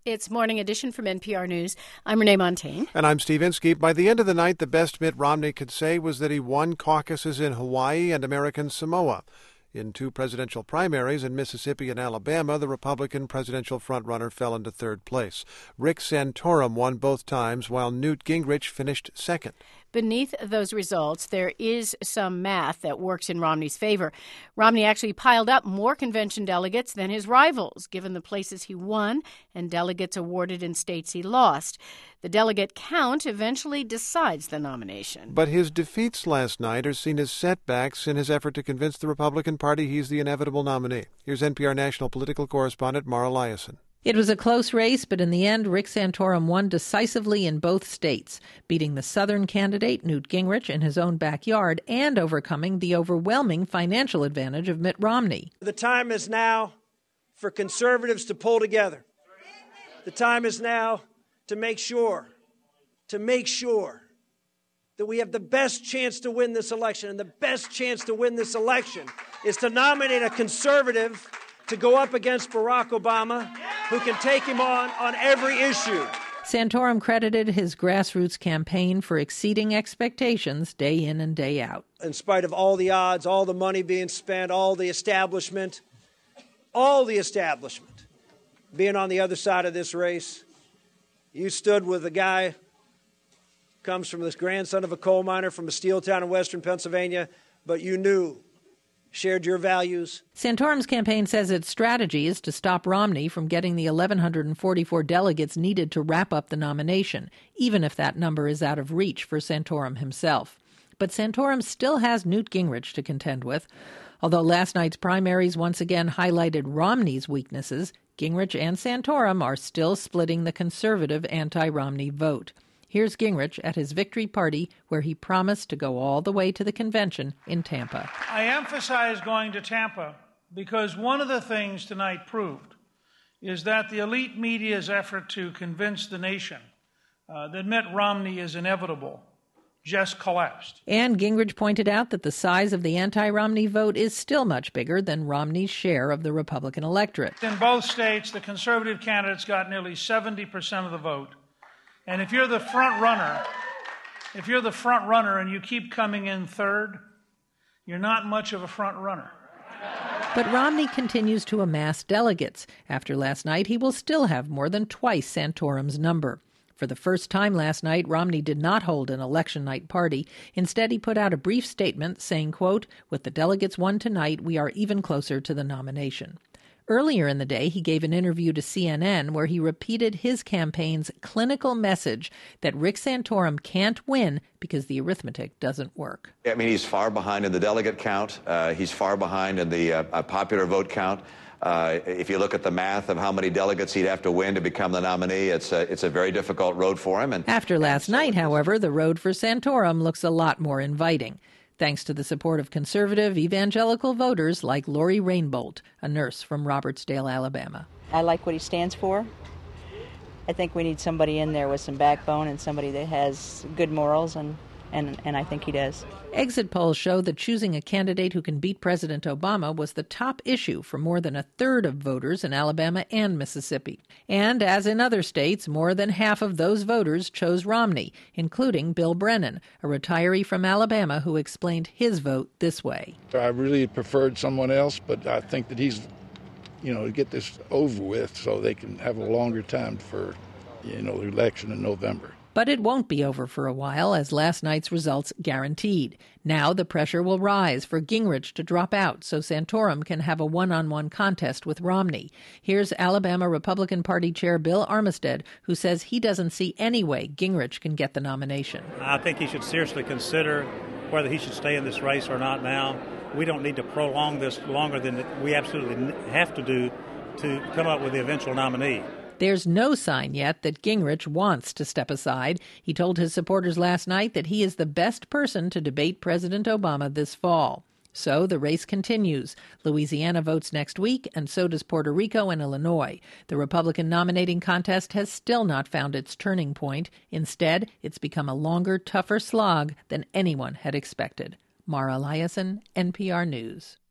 It's Morning Edition from NPR News. I'm Renee Montaigne. And I'm Steve Inskeep. By the end of the night, the best Mitt Romney could say was that he won caucuses in Hawaii and American Samoa. In two presidential primaries in Mississippi and Alabama, the Republican presidential frontrunner fell into third place. Rick Santorum won both times, while Newt Gingrich finished second. Beneath those results, there is some math that works in Romney's favor. Romney actually piled up more convention delegates than his rivals, given the places he won and delegates awarded in states he lost. The delegate count eventually decides the nomination. But his defeats last night are seen as setbacks in his effort to convince the Republican Party he's the inevitable nominee. Here's NPR national political correspondent Mara Liasson. It was a close race, but in the end, Rick Santorum won decisively in both states, beating the Southern candidate, Newt Gingrich, in his own backyard and overcoming the overwhelming financial advantage of Mitt Romney. The time is now for conservatives to pull together. The time is now to make sure that we have the best chance to win this election. And the best chance to win this election is to nominate a conservative to go up against Barack Obama, who can take him on every issue. Santorum credited his grassroots campaign for exceeding expectations day in and day out. In spite of all the odds, all the money being spent, all the establishment being on the other side of this race, you stood with a guy who comes from this grandson of a coal miner from a steel town in western Pennsylvania, but you knew shared your values. Santorum's campaign says its strategy is to stop Romney from getting the 1,144 delegates needed to wrap up the nomination, even if that number is out of reach for Santorum himself. But Santorum still has Newt Gingrich to contend with. Although last night's primaries once again highlighted Romney's weaknesses, Gingrich and Santorum are still splitting the conservative anti-Romney vote. Here's Gingrich at his victory party, where he promised to go all the way to the convention in Tampa. I emphasize going to Tampa because one of the things tonight proved is that the elite media's effort to convince the nation that Mitt Romney is inevitable just collapsed. And Gingrich pointed out that the size of the anti-Romney vote is still much bigger than Romney's share of the Republican electorate. In both states, the conservative candidates got nearly 70% of the vote. And if you're the front runner and you keep coming in third, you're not much of a front runner. But Romney continues to amass delegates. After last night, he will still have more than twice Santorum's number. For the first time last night, Romney did not hold an election night party. Instead, he put out a brief statement saying, quote, "With the delegates won tonight, we are even closer to the nomination." Earlier in the day, he gave an interview to CNN where he repeated his campaign's clinical message that Rick Santorum can't win because the arithmetic doesn't work. I mean, he's far behind in the delegate count. He's far behind in the popular vote count. If you look at the math of how many delegates he'd have to win to become the nominee, it's a very difficult road for him. After last night, however, the road for Santorum looks a lot more inviting, thanks to the support of conservative evangelical voters like Lori Rainbolt, a nurse from Robertsdale, Alabama. I like what he stands for. I think we need somebody in there with some backbone and somebody that has good morals, and I think he does. Exit polls show that choosing a candidate who can beat President Obama was the top issue for more than a third of voters in Alabama and Mississippi. And as in other states, more than half of those voters chose Romney, including Bill Brennan, a retiree from Alabama who explained his vote this way. I really preferred someone else, but I think that he's, to get this over with so they can have a longer time for, the election in November. But it won't be over for a while, as last night's results guaranteed. Now the pressure will rise for Gingrich to drop out so Santorum can have a one-on-one contest with Romney. Here's Alabama Republican Party Chair Bill Armistead, who says he doesn't see any way Gingrich can get the nomination. I think he should seriously consider whether he should stay in this race or not now. We don't need to prolong this longer than we absolutely have to do to come up with the eventual nominee. There's no sign yet that Gingrich wants to step aside. He told his supporters last night that he is the best person to debate President Obama this fall. So the race continues. Louisiana votes next week, and so does Puerto Rico and Illinois. The Republican nominating contest has still not found its turning point. Instead, it's become a longer, tougher slog than anyone had expected. Mara Liasson, NPR News.